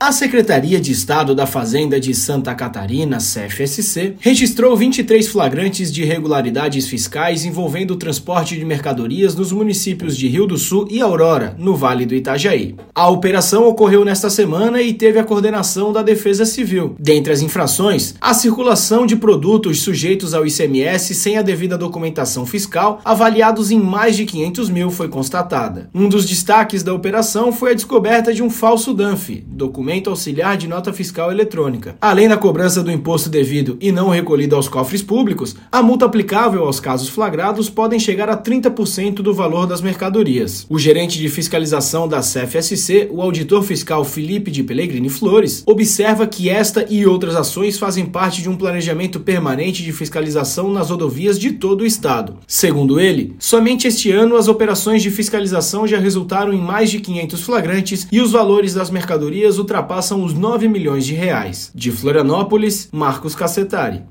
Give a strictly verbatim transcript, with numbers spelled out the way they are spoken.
A Secretaria de Estado da Fazenda de Santa Catarina, C F S C, registrou vinte e três flagrantes de irregularidades fiscais envolvendo o transporte de mercadorias nos municípios de Rio do Sul e Aurora, no Vale do Itajaí. A operação ocorreu nesta semana e teve a coordenação da Defesa Civil. Dentre as infrações, a circulação de produtos sujeitos ao I C M S sem a devida documentação fiscal, avaliados em mais de quinhentos mil, foi constatada. Um dos destaques da operação foi a descoberta de um falso D A N F, documento auxiliar de nota fiscal eletrônica. Além da cobrança do imposto devido e não recolhido aos cofres públicos, a multa aplicável aos casos flagrados podem chegar a trinta por cento do valor das mercadorias. O gerente de fiscalização da C F S C, o auditor fiscal Felipe de Pellegrini Flores, observa que esta e outras ações fazem parte de um planejamento permanente de fiscalização nas rodovias de todo o estado. Segundo ele, somente este ano as operações de fiscalização já resultaram em mais de quinhentos flagrantes e os valores das mercadorias ultrapassam os nove milhões de reais. De Florianópolis, Marcos Cassetari.